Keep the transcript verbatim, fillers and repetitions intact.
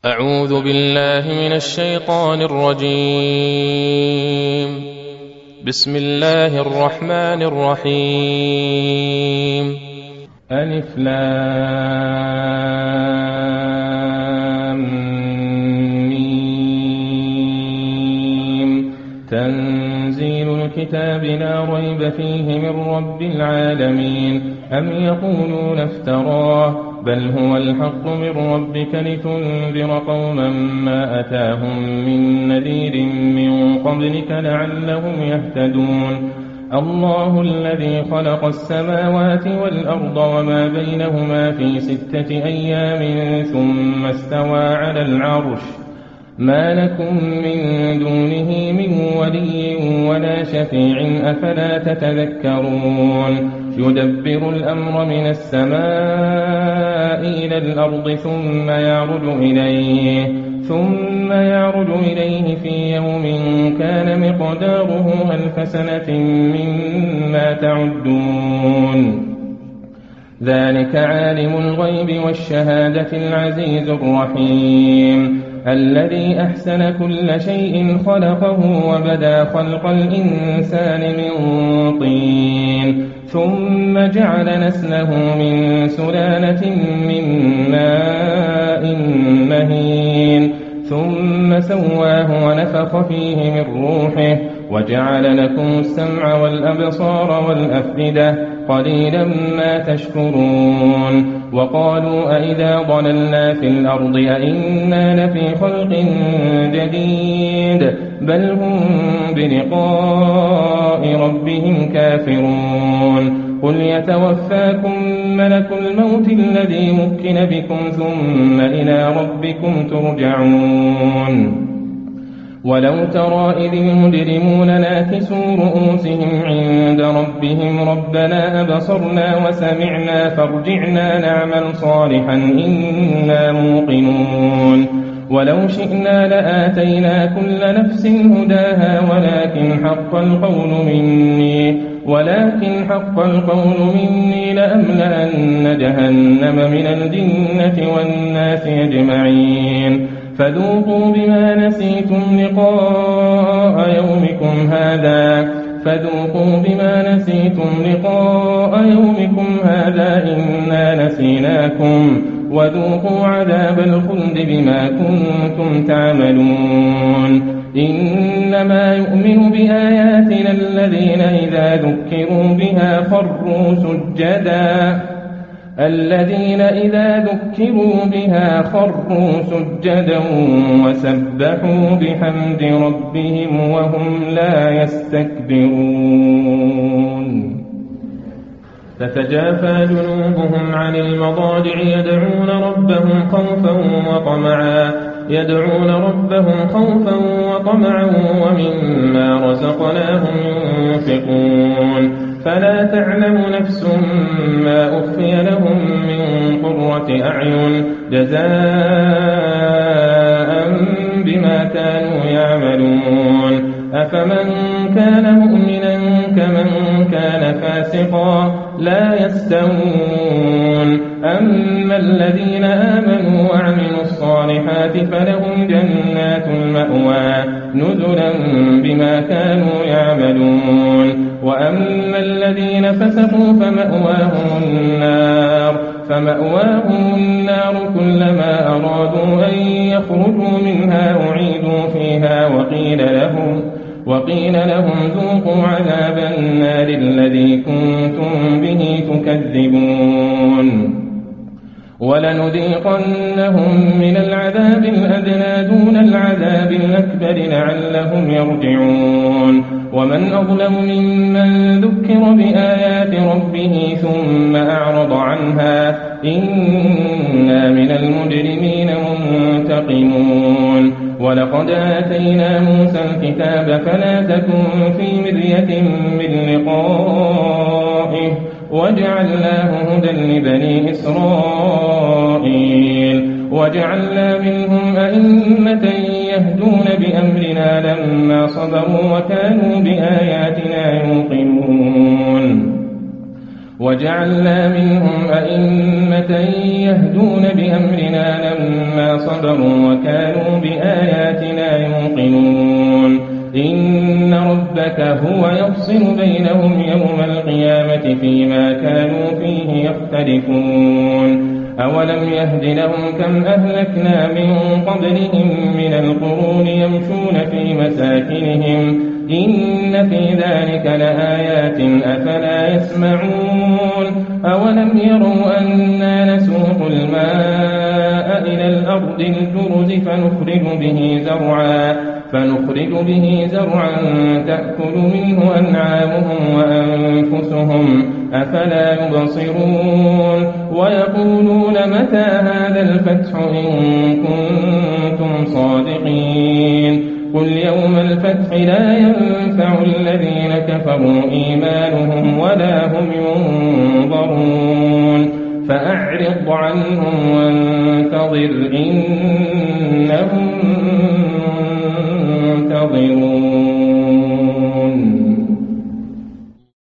أعوذ بالله من الشيطان الرجيم. بسم الله الرحمن الرحيم. ألف لام ميم. تنزيل الكتاب لا ريب فيه من رب العالمين. أم يقولون افتراه بل هو الحق من ربك لتنذر قوما ما أتاهم من نذير من قبلك لعلهم يهتدون. الله الذي خلق السماوات والأرض وما بينهما في ستة أيام ثم استوى على العرش ما لكم من دونه من ولي ولا شفيع أفلا تتذكرون. يدبر الأمر من السماء إلى الأرض ثم يعرج إليه ثم يعرج إليه في يوم كان مقداره ألف سنة مما تعدون. ذلك عالم الغيب والشهادة العزيز الرحيم الذي أحسن كل شيء خلقه وبدأ خلق الإنسان من طين ثم جعل نسله من سلالة من ماء مهين ثم سواه ونفخ فيه من روحه وجعل لكم السمع والأبصار والأفئدة قليلا ما تشكرون. وقالوا أئذا ضللنا في الأرض أئنا لفي خلق جديد بل هم بلقاء ربهم كافرون. قل يتوفاكم ملك الموت الذي مكن بكم ثم إلى ربكم ترجعون. ولو ترى إذ المجرمون ناكسوا رؤوسهم عند ربهم ربنا أبصرنا وسمعنا فارجعنا نعمل صالحا إنا موقنون. ولو شئنا لآتينا كل نفس هداها ولكن حق القول مني ولكن حق القول مني لأملأن جهنم من الجنة والناس أجمعين. فذوقوا بما نسيتم لقاء يومكم هذا فذوقوا بما نسيتم لقاء يومكم هذا إنا نسيناكم وذوقوا عذاب الخلد بما كنتم تعملون. إنما يؤمن بآياتنا الذين إذا ذكروا بها خروا سجدا الذين إذا ذكروا بها خروا سجدا وسبحوا بحمد ربهم وهم لا يستكبرون. تتجافى جنوبهم عن المضاجع يدعون ربهم خوفا وطمعا يدعون ربهم خوفا وطمعا ومما رزقناهم ينفقون. فلا تعلم نفس ما أخفي لهم من قرة أعين جزاء بما كانوا يعملون. أفمن كان مؤمنا كمن كان فاسقا لا يستوون. أما الذين آمنوا وعملوا الصالحات فلهم جنات المأوى نزلا بما كانوا يعملون. وأما الذين فسقوا فمأواهم النار فمأواهم النار كلما أرادوا أن يخرجوا منها أعيدوا فيها وقيل لهم وقيل لهم ذوقوا عذاب النار الذي كنتم به تكذبون. ولنذيقنهم من العذاب الأدنى دون العذاب الأكبر لعلهم يرجعون. ومن أظلم ممن ذكر بآيات ربه ثم أعرض عنها إنا من المجرمين منتقمون. ولقد آتينا موسى الكتاب فلا تكن في مرية من لقائه وجعلناه هدى لبني إسرائيل وجعلنا منهم أئمة يهدون بأمرنا لما صبروا وكانوا بآياتنا يوقنون. وجعلنا منهم أئمة يهدون بأمرنا لما صبروا وكانوا بآياتنا يوقنون إن ربك هو يفصل بينهم يوم القيامة فيما كانوا فيه يختلفون أولم يهد لهم كم أهلكنا من قبلهم من القرون يمشون في مساكنهم إن في ذلك لآيات أفلا يسمعون أولم يروا أنا نسوق الماء إلى الأرض الجرز فنخرج به زرعا فنخرج به زرعا تأكل منه أنعامهم وأنفسهم أفلا يبصرون ويقولون متى هذا الفتح إن كنتم صادقين قل يوم الفتح لا ينفع الذين كفروا إيمانهم ولا هم ينظرون فأعرض عنهم وانتظر إن